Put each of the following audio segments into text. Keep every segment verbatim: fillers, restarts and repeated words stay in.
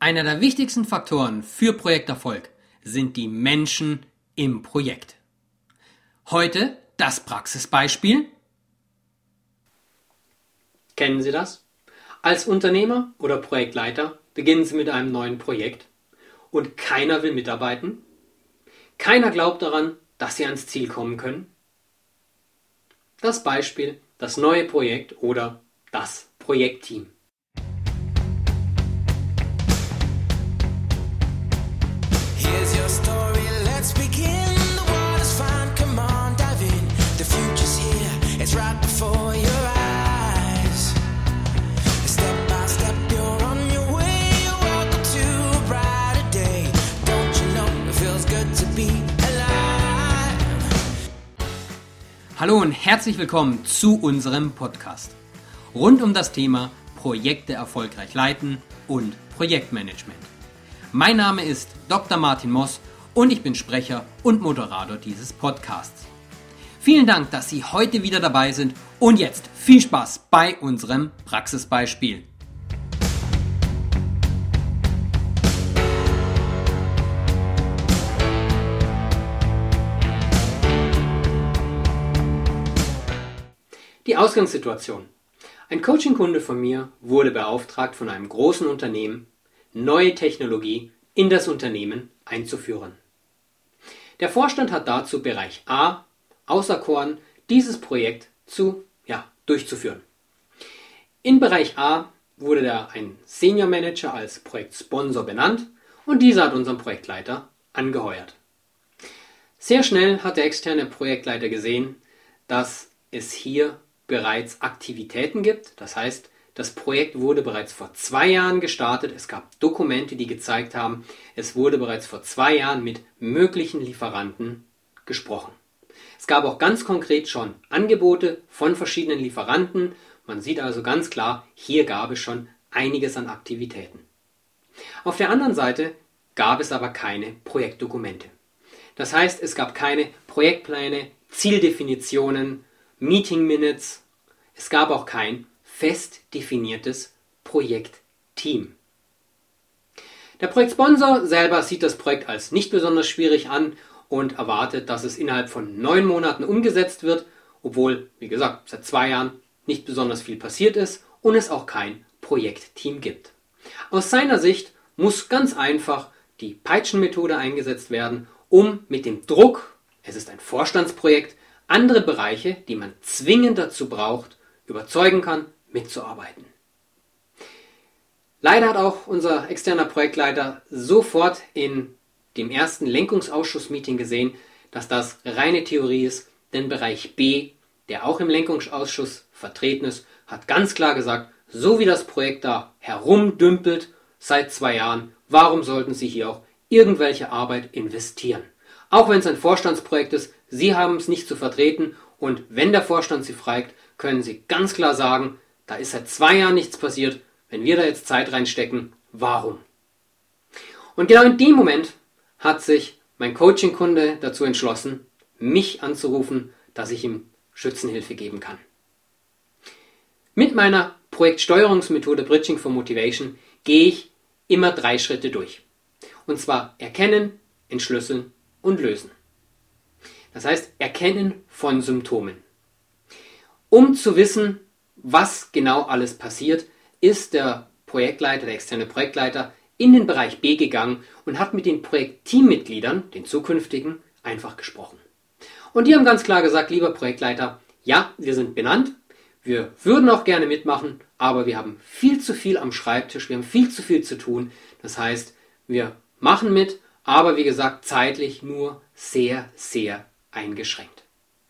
Einer der wichtigsten Faktoren für Projekterfolg sind die Menschen im Projekt. Heute das Praxisbeispiel. Kennen Sie das? Als Unternehmer oder Projektleiter beginnen Sie mit einem neuen Projekt und keiner will mitarbeiten. Keiner glaubt daran, dass Sie ans Ziel kommen können. Das Beispiel, das neue Projekt oder das Projektteam. Hallo und herzlich willkommen zu unserem Podcast rund um das Thema Projekte erfolgreich leiten und Projektmanagement. Mein Name ist Doktor Martin Moss und ich bin Sprecher und Moderator dieses Podcasts. Vielen Dank, dass Sie heute wieder dabei sind und jetzt viel Spaß bei unserem Praxisbeispiel. Die Ausgangssituation. Ein Coaching-Kunde von mir wurde beauftragt von einem großen Unternehmen, neue Technologie in das Unternehmen einzuführen. Der Vorstand hat dazu Bereich A auserkoren, dieses Projekt zu, ja, durchzuführen. In Bereich A wurde da ein Senior Manager als Projektsponsor benannt und dieser hat unseren Projektleiter angeheuert. Sehr schnell hat der externe Projektleiter gesehen, dass es hier bereits Aktivitäten gibt. Das heißt, das Projekt wurde bereits vor zwei Jahren gestartet. Es gab Dokumente, die gezeigt haben, es wurde bereits vor zwei Jahren mit möglichen Lieferanten gesprochen. Es gab auch ganz konkret schon Angebote von verschiedenen Lieferanten. Man sieht also ganz klar, hier gab es schon einiges an Aktivitäten. Auf der anderen Seite gab es aber keine Projektdokumente. Das heißt, es gab keine Projektpläne, Zieldefinitionen, Meeting Minutes. Es gab auch kein fest definiertes Projektteam. Der Projektsponsor selber sieht das Projekt als nicht besonders schwierig an und erwartet, dass es innerhalb von neun Monaten umgesetzt wird, obwohl, wie gesagt, seit zwei Jahren nicht besonders viel passiert ist und es auch kein Projektteam gibt. Aus seiner Sicht muss ganz einfach die Peitschenmethode eingesetzt werden, um mit dem Druck, es ist ein Vorstandsprojekt, andere Bereiche, die man zwingend dazu braucht, überzeugen kann, mitzuarbeiten. Leider hat auch unser externer Projektleiter sofort in dem ersten Lenkungsausschuss-Meeting gesehen, dass das reine Theorie ist, denn Bereich B, der auch im Lenkungsausschuss vertreten ist, hat ganz klar gesagt, so wie das Projekt da herumdümpelt seit zwei Jahren, warum sollten Sie hier auch irgendwelche Arbeit investieren? Auch wenn es ein Vorstandsprojekt ist, Sie haben es nicht zu vertreten und wenn der Vorstand Sie fragt, können Sie ganz klar sagen, da ist seit zwei Jahren nichts passiert, wenn wir da jetzt Zeit reinstecken, warum? Und genau in dem Moment hat sich mein Coaching-Kunde dazu entschlossen, mich anzurufen, dass ich ihm Schützenhilfe geben kann. Mit meiner Projektsteuerungsmethode Bridging for Motivation gehe ich immer drei Schritte durch. Und zwar erkennen, entschlüsseln und lösen. Das heißt, Erkennen von Symptomen. Um zu wissen, was genau alles passiert, ist der Projektleiter, der externe Projektleiter, in den Bereich B gegangen und hat mit den Projektteammitgliedern, den zukünftigen, einfach gesprochen. Und die haben ganz klar gesagt, lieber Projektleiter, ja, wir sind benannt, wir würden auch gerne mitmachen, aber wir haben viel zu viel am Schreibtisch, wir haben viel zu viel zu tun. Das heißt, wir machen mit, aber wie gesagt, zeitlich nur sehr, sehr eingeschränkt.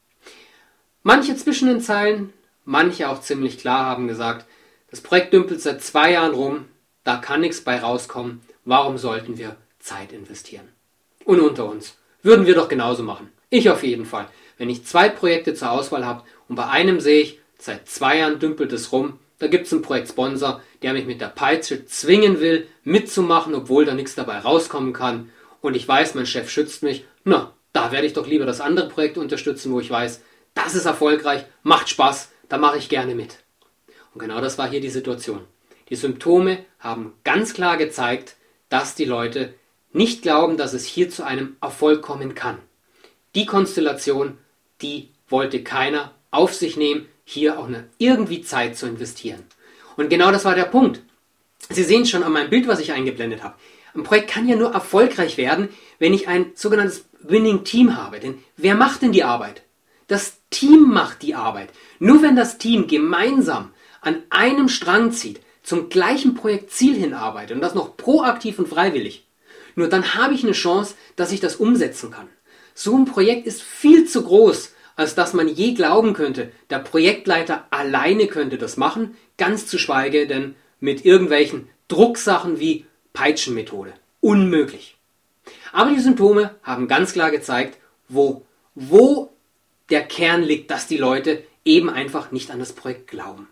Manche zwischen den Zeilen, manche auch ziemlich klar haben gesagt, das Projekt dümpelt seit zwei Jahren rum, da kann nichts bei rauskommen, warum sollten wir Zeit investieren? Und unter uns, würden wir doch genauso machen. Ich auf jeden Fall. Wenn ich zwei Projekte zur Auswahl habe und bei einem sehe ich, seit zwei Jahren dümpelt es rum, da gibt es einen Projektsponsor, der mich mit der Peitsche zwingen will, mitzumachen, obwohl da nichts dabei rauskommen kann. Und ich weiß, mein Chef schützt mich, na, da werde ich doch lieber das andere Projekt unterstützen, wo ich weiß, das ist erfolgreich, macht Spaß, da mache ich gerne mit. Und genau das war hier die Situation. Die Symptome haben ganz klar gezeigt, dass die Leute nicht glauben, dass es hier zu einem Erfolg kommen kann. Die Konstellation, die wollte keiner auf sich nehmen, hier auch eine irgendwie Zeit zu investieren. Und genau das war der Punkt. Sie sehen schon an meinem Bild, was ich eingeblendet habe. Ein Projekt kann ja nur erfolgreich werden, wenn ich ein sogenanntes Winning Team habe. Denn wer macht denn die Arbeit? Das Team macht die Arbeit. Nur wenn das Team gemeinsam an einem Strang zieht, zum gleichen Projektziel hinarbeitet und das noch proaktiv und freiwillig, nur dann habe ich eine Chance, dass ich das umsetzen kann. So ein Projekt ist viel zu groß, als dass man je glauben könnte, der Projektleiter alleine könnte das machen, ganz zu schweige denn mit irgendwelchen Drucksachen wie Peitschenmethode. Unmöglich. Aber die Symptome haben ganz klar gezeigt, wo, wo der Kern liegt, dass die Leute eben einfach nicht an das Projekt glauben.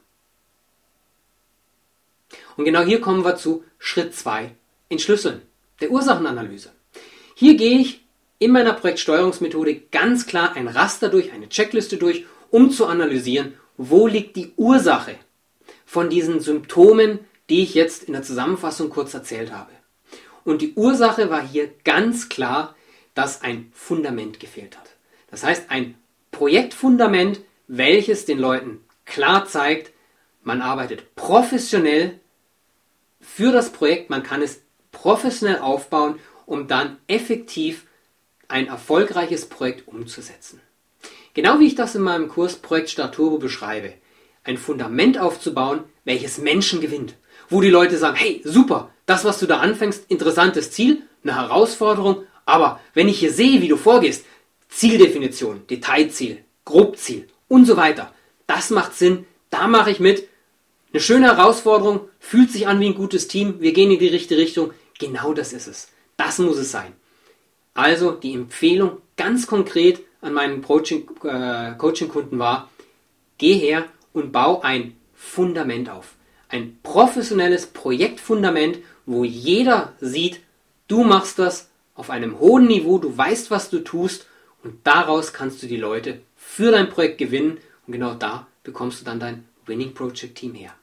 Und genau hier kommen wir zu Schritt zwei, Entschlüsseln, der Ursachenanalyse. Hier gehe ich in meiner Projektsteuerungsmethode ganz klar ein Raster durch, eine Checkliste durch, um zu analysieren, wo liegt die Ursache von diesen Symptomen, die ich jetzt in der Zusammenfassung kurz erzählt habe. Und die Ursache war hier ganz klar, dass ein Fundament gefehlt hat. Das heißt, ein Projektfundament, welches den Leuten klar zeigt, man arbeitet professionell für das Projekt, man kann es professionell aufbauen, um dann effektiv ein erfolgreiches Projekt umzusetzen. Genau wie ich das in meinem Kurs Projekt Start Turbo beschreibe. Ein Fundament aufzubauen, welches Menschen gewinnt. Wo die Leute sagen, hey, super, das, was du da anfängst, interessantes Ziel, eine Herausforderung, aber wenn ich hier sehe, wie du vorgehst, Zieldefinition, Detailziel, Grobziel und so weiter, das macht Sinn, da mache ich mit. Eine schöne Herausforderung, fühlt sich an wie ein gutes Team, wir gehen in die richtige Richtung. Genau das ist es. Das muss es sein. Also die Empfehlung ganz konkret an meinen Coaching, äh, Coaching-Kunden war, geh her und bau ein Fundament auf. Ein professionelles Projektfundament, wo jeder sieht, du machst das auf einem hohen Niveau, du weißt, was du tust und daraus kannst du die Leute für dein Projekt gewinnen und genau da bekommst du dann dein Winning Project Team her.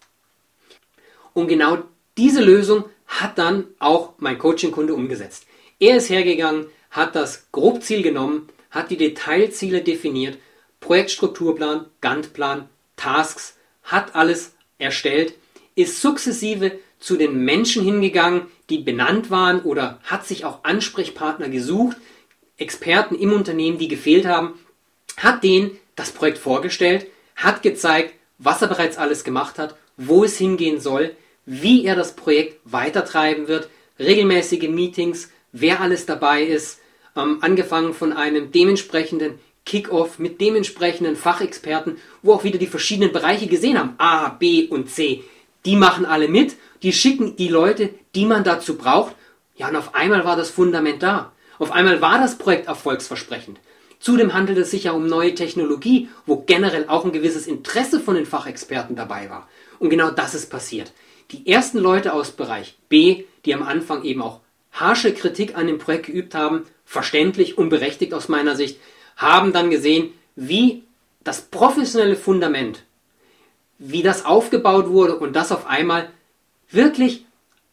Und genau diese Lösung hat dann auch mein Coaching-Kunde umgesetzt. Er ist hergegangen, hat das Grobziel genommen, hat die Detailziele definiert, Projektstrukturplan, Gantt-Plan, Tasks, hat alles erstellt, ist sukzessive zu den Menschen hingegangen, die benannt waren oder hat sich auch Ansprechpartner gesucht, Experten im Unternehmen, die gefehlt haben, hat denen das Projekt vorgestellt, hat gezeigt, was er bereits alles gemacht hat, wo es hingehen soll, wie er das Projekt weitertreiben wird, regelmäßige Meetings, wer alles dabei ist, ähm, angefangen von einem dementsprechenden Kick-Off mit dementsprechenden Fachexperten, wo auch wieder die verschiedenen Bereiche gesehen haben, A, B und C. Die machen alle mit, die schicken die Leute, die man dazu braucht. Ja, und auf einmal war das Fundament da. Auf einmal war das Projekt erfolgsversprechend. Zudem handelt es sich ja um neue Technologie, wo generell auch ein gewisses Interesse von den Fachexperten dabei war. Und genau das ist passiert. Die ersten Leute aus Bereich B, die am Anfang eben auch harsche Kritik an dem Projekt geübt haben, verständlich und berechtigt aus meiner Sicht, haben dann gesehen, wie das professionelle Fundament, wie das aufgebaut wurde und dass auf einmal wirklich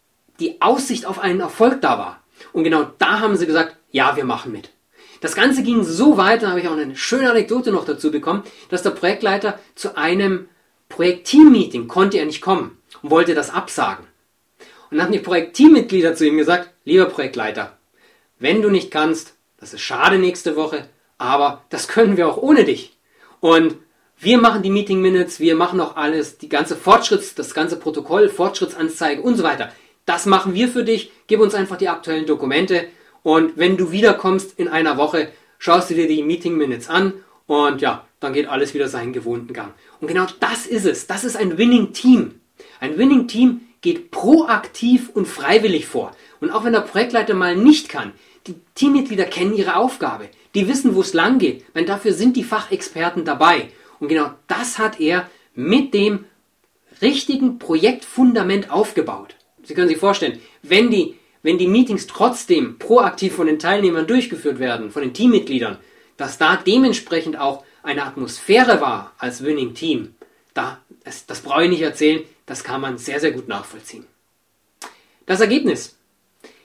die Aussicht auf einen Erfolg da war. Und genau da haben sie gesagt, ja, wir machen mit. Das Ganze ging so weit, da habe ich auch eine schöne Anekdote noch dazu bekommen, dass der Projektleiter zu einem Projektteam-Meeting konnte er nicht kommen und wollte das absagen. Und dann haben die Projektteammitglieder zu ihm gesagt, lieber Projektleiter, wenn du nicht kannst, das ist schade nächste Woche, aber das können wir auch ohne dich. Und wir machen die Meeting Minutes, wir machen auch alles, die ganze Fortschritts, das ganze Protokoll, Fortschrittsanzeige und so weiter. Das machen wir für dich, gib uns einfach die aktuellen Dokumente und wenn du wiederkommst in einer Woche, schaust du dir die Meeting Minutes an und ja, dann geht alles wieder seinen gewohnten Gang. Und genau das ist es, das ist ein Winning Team. Ein Winning Team geht proaktiv und freiwillig vor. Und auch wenn der Projektleiter mal nicht kann, die Teammitglieder kennen ihre Aufgabe. Die wissen, wo es lang geht. Weil dafür sind die Fachexperten dabei. Und genau das hat er mit dem richtigen Projektfundament aufgebaut. Sie können sich vorstellen, wenn die, wenn die Meetings trotzdem proaktiv von den Teilnehmern durchgeführt werden, von den Teammitgliedern, dass da dementsprechend auch eine Atmosphäre war als Winning Team, da, das, das brauche ich nicht erzählen, das kann man sehr, sehr gut nachvollziehen. Das Ergebnis.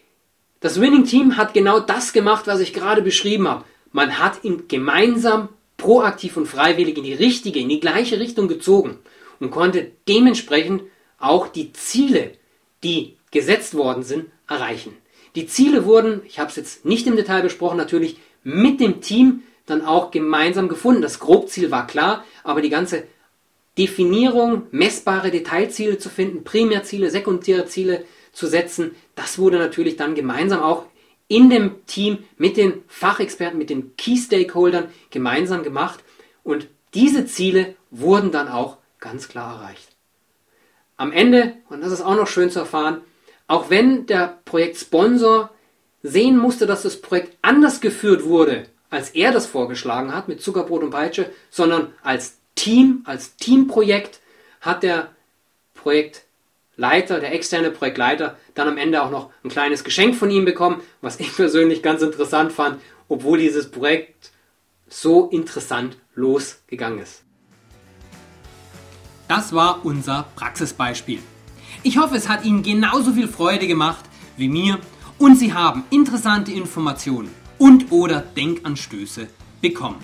Das Winning Team hat genau das gemacht, was ich gerade beschrieben habe. Man hat ihn gemeinsam, proaktiv und freiwillig in die richtige, in die gleiche Richtung gezogen und konnte dementsprechend auch die Ziele, die gesetzt worden sind, erreichen. Die Ziele wurden, ich habe es jetzt nicht im Detail besprochen, natürlich mit dem Team dann auch gemeinsam gefunden. Das Grobziel war klar, aber die ganze Definierung, messbare Detailziele zu finden, Primärziele, sekundäre Ziele zu setzen, das wurde natürlich dann gemeinsam auch in dem Team mit den Fachexperten, mit den Key Stakeholdern gemeinsam gemacht und diese Ziele wurden dann auch ganz klar erreicht. Am Ende, und das ist auch noch schön zu erfahren, auch wenn der Projektsponsor sehen musste, dass das Projekt anders geführt wurde, als er das vorgeschlagen hat mit Zuckerbrot und Peitsche, sondern als Team, als Teamprojekt hat der Projektleiter, der externe Projektleiter, dann am Ende auch noch ein kleines Geschenk von ihm bekommen, was ich persönlich ganz interessant fand, obwohl dieses Projekt so interessant losgegangen ist. Das war unser Praxisbeispiel. Ich hoffe, es hat Ihnen genauso viel Freude gemacht wie mir und Sie haben interessante Informationen und oder Denkanstöße bekommen.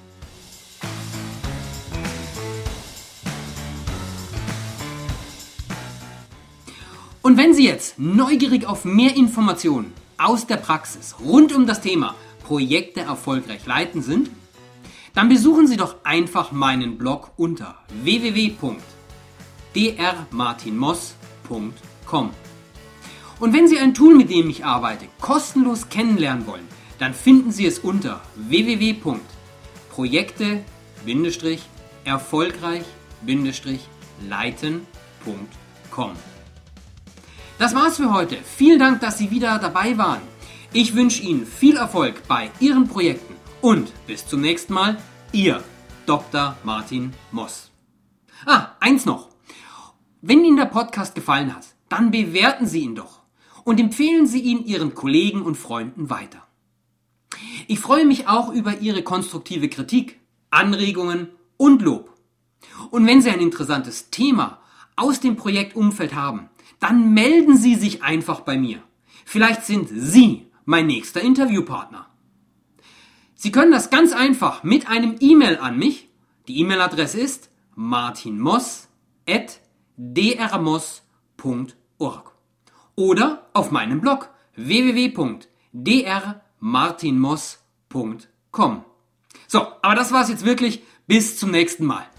Und wenn Sie jetzt neugierig auf mehr Informationen aus der Praxis rund um das Thema Projekte erfolgreich leiten sind, dann besuchen Sie doch einfach meinen Blog unter w w w punkt d r martin moss punkt com. Und wenn Sie ein Tool, mit dem ich arbeite, kostenlos kennenlernen wollen, dann finden Sie es unter w w w punkt projekte erfolgreich leiten punkt com. Das war's für heute. Vielen Dank, dass Sie wieder dabei waren. Ich wünsche Ihnen viel Erfolg bei Ihren Projekten und bis zum nächsten Mal, Ihr Doktor Martin Moss. Ah, eins noch. Wenn Ihnen der Podcast gefallen hat, dann bewerten Sie ihn doch und empfehlen Sie ihn Ihren Kollegen und Freunden weiter. Ich freue mich auch über Ihre konstruktive Kritik, Anregungen und Lob. Und wenn Sie ein interessantes Thema aus dem Projektumfeld haben, dann melden Sie sich einfach bei mir. Vielleicht sind Sie mein nächster Interviewpartner. Sie können das ganz einfach mit einem E-Mail an mich. Die E-Mail-Adresse ist martinmoss at d r moss punkt org oder auf meinem Blog w w w punkt d r martin moss punkt com. So, aber das war's jetzt wirklich. Bis zum nächsten Mal.